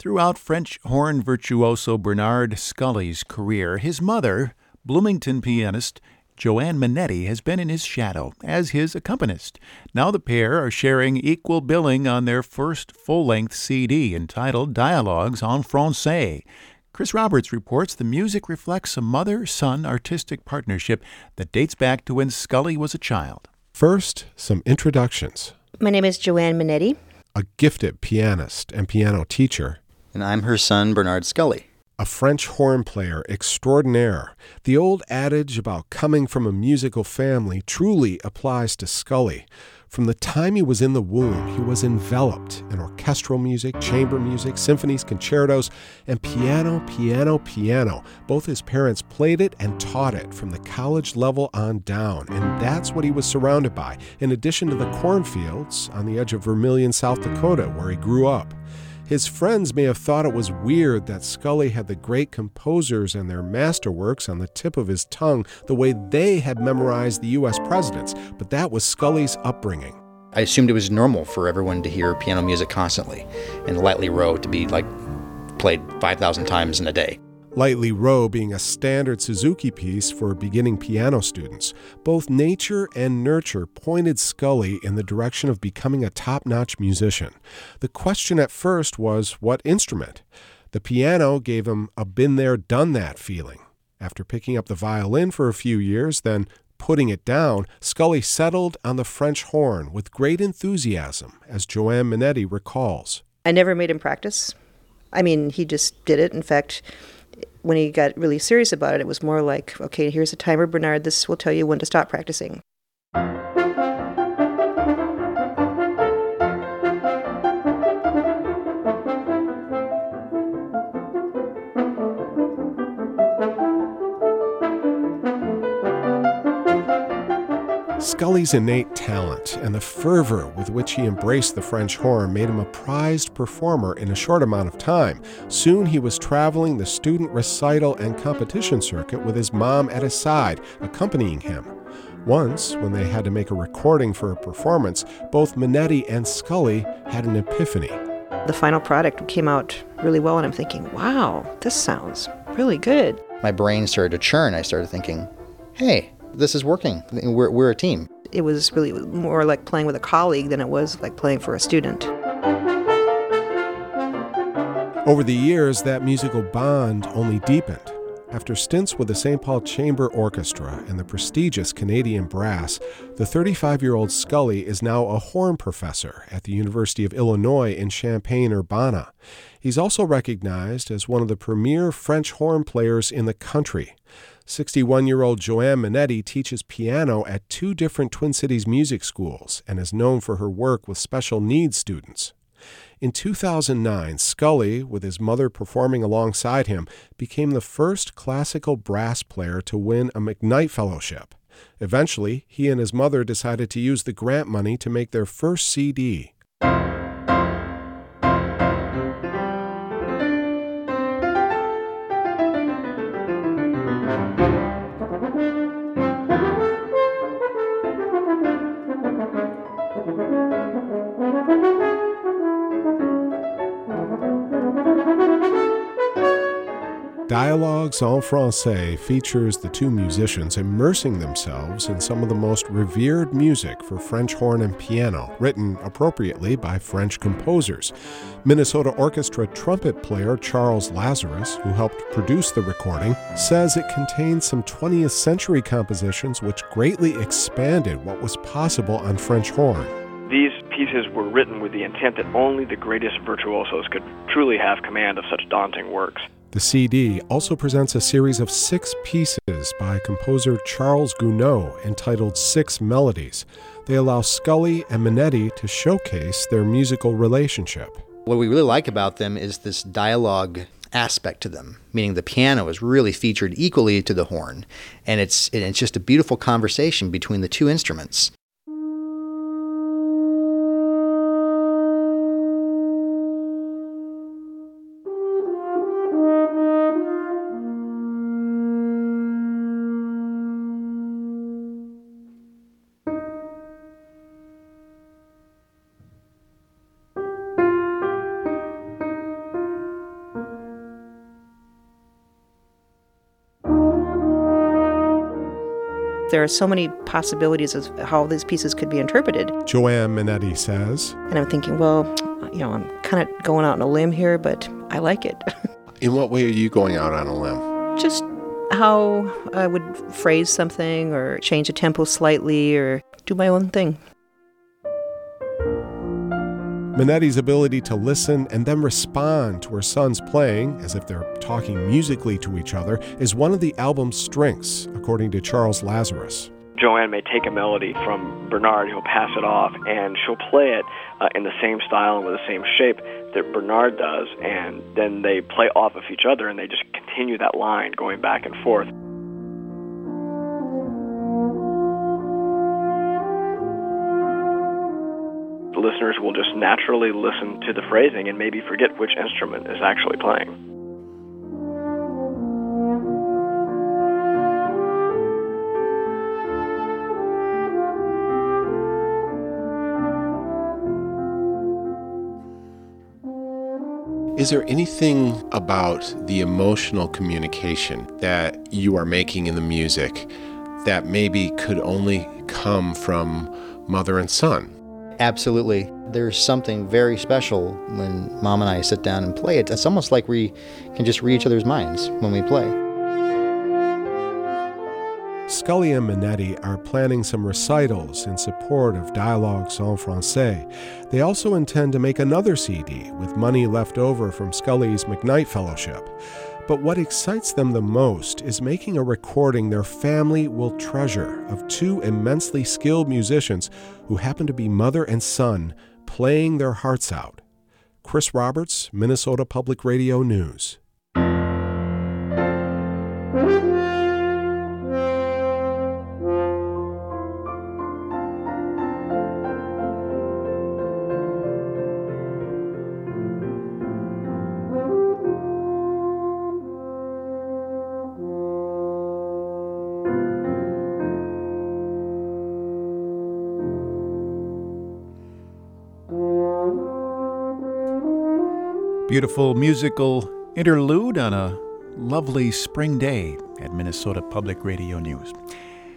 Throughout French horn virtuoso Bernard Scully's career, his mother, Bloomington pianist Joanne Minetti, has been in his shadow as his accompanist. Now the pair are sharing equal billing on their first full-length CD entitled Dialogues en Français. Chris Roberts reports the music reflects a mother-son artistic partnership that dates back to when Scully was a child. First, some introductions. My name is Joanne Minetti. A gifted pianist and piano teacher. And I'm her son, Bernard Scully. A French horn player extraordinaire. The old adage about coming from a musical family truly applies to Scully. From the time he was in the womb, he was enveloped in orchestral music, chamber music, symphonies, concertos, and piano. Both his parents played it and taught it from the college level on down, and that's what he was surrounded by, in addition to the cornfields on the edge of Vermilion, South Dakota, where he grew up. His friends may have thought it was weird that Scully had the great composers and their masterworks on the tip of his tongue the way they had memorized the U.S. presidents, but that was Scully's upbringing. I assumed it was normal for everyone to hear piano music constantly, and Lightly Row to be played 5,000 times in a day. Lightly Row being a standard Suzuki piece for beginning piano students. Both nature and nurture pointed Scully in the direction of becoming a top-notch musician. The question at first was, what instrument? The piano gave him a been-there, done-that feeling. After picking up the violin for a few years, then putting it down, Scully settled on the French horn with great enthusiasm, as Joanne Minetti recalls. I never made him practice. He just did it. In fact, when he got really serious about it, it was more like, okay, here's a timer, Bernard. This will tell you when to stop practicing. Scully's innate talent and the fervor with which he embraced the French horn made him a prized performer in a short amount of time. Soon he was traveling the student recital and competition circuit with his mom at his side, accompanying him. Once, when they had to make a recording for a performance, both Minetti and Scully had an epiphany. The final product came out really well, and I'm thinking, wow, this sounds really good. My brain started to churn. I started thinking, hey, this is working. We're a team. It was really more like playing with a colleague than it was like playing for a student. Over the years, that musical bond only deepened. After stints with the St. Paul Chamber Orchestra and the prestigious Canadian Brass, the 35-year-old Scully is now a horn professor at the University of Illinois in Champaign-Urbana. He's also recognized as one of the premier French horn players in the country. 61-year-old Joanne Minetti teaches piano at 2 different Twin Cities music schools and is known for her work with special needs students. In 2009, Scully, with his mother performing alongside him, became the first classical brass player to win a McKnight Fellowship. Eventually, he and his mother decided to use the grant money to make their first CD. Dialogues en Français features the two musicians immersing themselves in some of the most revered music for French horn and piano, written appropriately by French composers. Minnesota Orchestra trumpet player Charles Lazarus, who helped produce the recording, says it contains some 20th century compositions which greatly expanded what was possible on French horn. These pieces were written with the intent that only the greatest virtuosos could truly have command of such daunting works. The CD also presents a series of 6 pieces by composer Charles Gounod entitled 6 Melodies. They allow Scully and Minetti to showcase their musical relationship. What we really like about them is this dialogue aspect to them, meaning the piano is really featured equally to the horn, and it's just a beautiful conversation between the two instruments. There are so many possibilities of how these pieces could be interpreted. Joanne Minetti says, And I'm thinking, well, I'm kind of going out on a limb here, but I like it. in what way are you going out on a limb? Just how I would phrase something or change the tempo slightly or do my own thing. Minetti's ability to listen and then respond to her sons playing, as if they're talking musically to each other, is one of the album's strengths, according to Charles Lazarus. Joanne may take a melody from Bernard, he'll pass it off, and she'll play it in the same style and with the same shape that Bernard does, and then they play off of each other, and they just continue that line going back and forth. The listeners will just naturally listen to the phrasing and maybe forget which instrument is actually playing. Is there anything about the emotional communication that you are making in the music that maybe could only come from mother and son? Absolutely. There's something very special when Mom and I sit down and play it. It's almost like we can just read each other's minds when we play. Scully and Minetti are planning some recitals in support of Dialogues en Français. They also intend to make another CD with money left over from Scully's McKnight Fellowship. But what excites them the most is making a recording their family will treasure of two immensely skilled musicians who happen to be mother and son playing their hearts out. Chris Roberts, Minnesota Public Radio News. Beautiful musical interlude on a lovely spring day at Minnesota Public Radio News.